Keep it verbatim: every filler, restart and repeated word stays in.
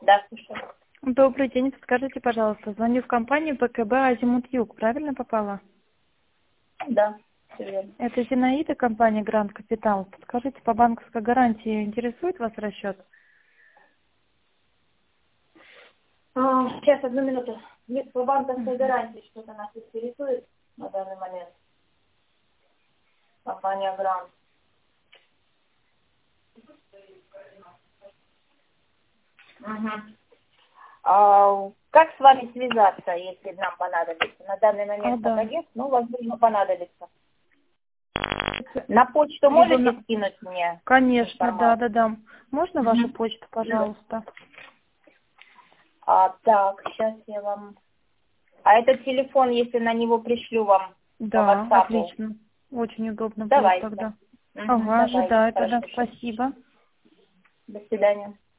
Да, слушаю. Добрый день, подскажите, пожалуйста, звоню в компанию БКБ «Азимут Юг», правильно попала? Да, все верно. Это Зинаида, компания «Гранд Капитал». Подскажите, по банковской гарантии интересует вас расчет? А, сейчас, одну минуту. Нет, по банковской гарантии что-то нас интересует на данный момент. Компания Грант. Угу. А, как с вами связаться, если нам понадобится? На данный А, момент пока да. нет, но, возможно, понадобится. На почту Либо можете на... скинуть мне Конечно, да, информацию? да, да. Можно вашу Угу. почту, пожалуйста? А, так, сейчас я вам... А этот телефон, если на него пришлю вам по Да, WhatsApp, отлично. Очень удобно будет давайте. тогда. Угу, Ага, давайте, ожидаю тогда. хорошо. Спасибо. До свидания.